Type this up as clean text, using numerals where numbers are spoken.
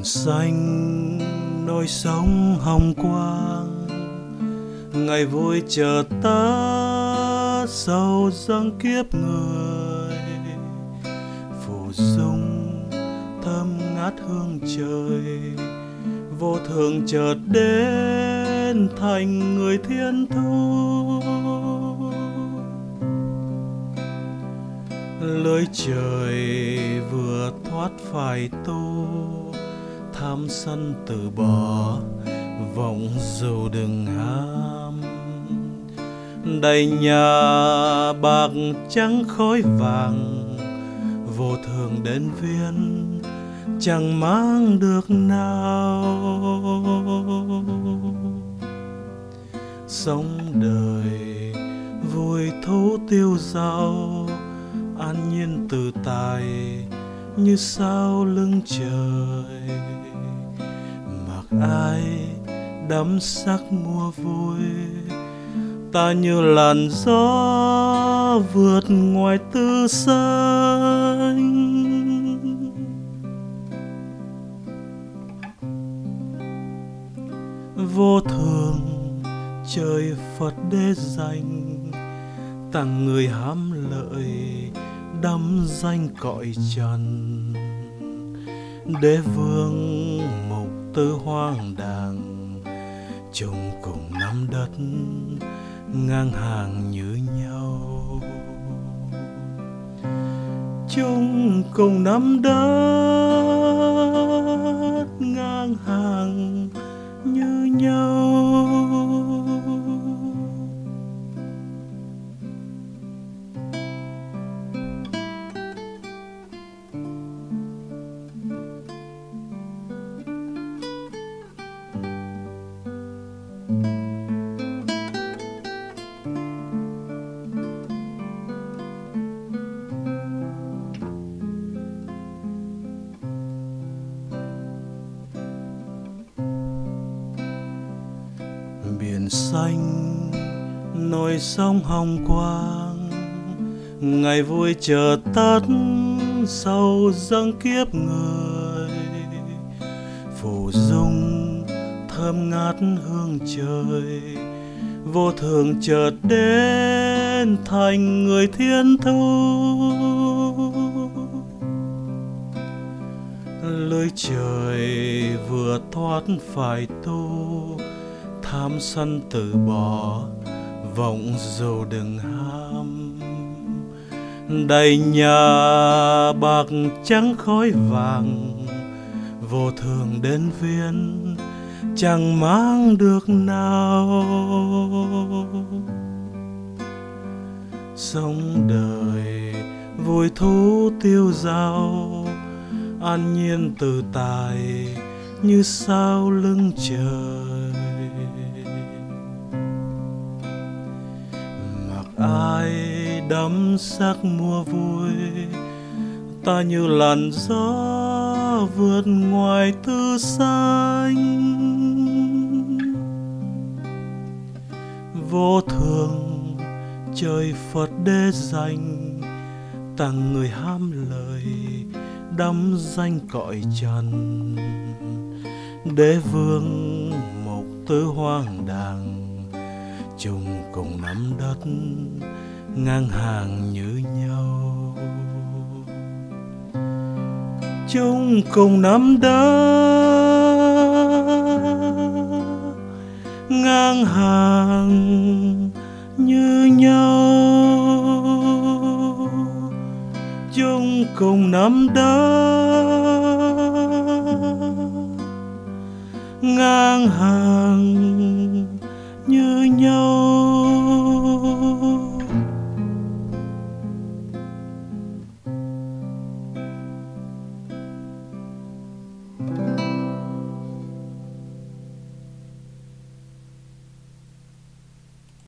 xanh nối sông hồng quang, ngày vui chờ ta sau giăng kiếp người. Phù dung thơm ngát hương trời, vô thường chợt đến thành người thiên thu. Lưới trời vừa thoát phải tu, tham sân từ bỏ, vọng dù đừng ham. Đầy nhà bạc trắng khói vàng, vô thường đến viên chẳng mang được nào. Sống đời vui thú tiêu dao, an nhiên tự tại như sao lưng trời. Mặc ai đắm sắc mua vui, ta như làn gió vượt ngoài tư xanh. Vô thường trời Phật đế dành, tặng người hám lợi đắm danh cõi trần. Đế vương mục tư hoang đàng, chung cùng nắm đất ngang hàng như nhau. Chung cùng nắm đất ngang hàng như nhau. Biển xanh nối sông hồng quang, ngày vui chờ tắt sau giăng kiếp người. Phù dung thơm ngát hương trời, vô thường chợt đến thành người thiên thu. Lưới trời vừa thoát phải tu, tham sân từ bỏ, vọng dù đừng ham. Đầy nhà bạc trắng khói vàng, vô thường đến viên chẳng mang được nào. Sống đời vui thú tiêu dao, an nhiên tự tại như sao lưng trời. Mặc ai đắm sắc mua vui, ta như làn gió vượt ngoài tư xanh. Vô thường trời Phật đế dành, tặng người ham lời đắm danh cõi trần. Đế vương mục tư hoang đàng, chung cùng nắm đất ngang hàng như nhau. Chung cùng nắm đất ngang hàng như nhau. Chung cùng nắm đất ngang hàng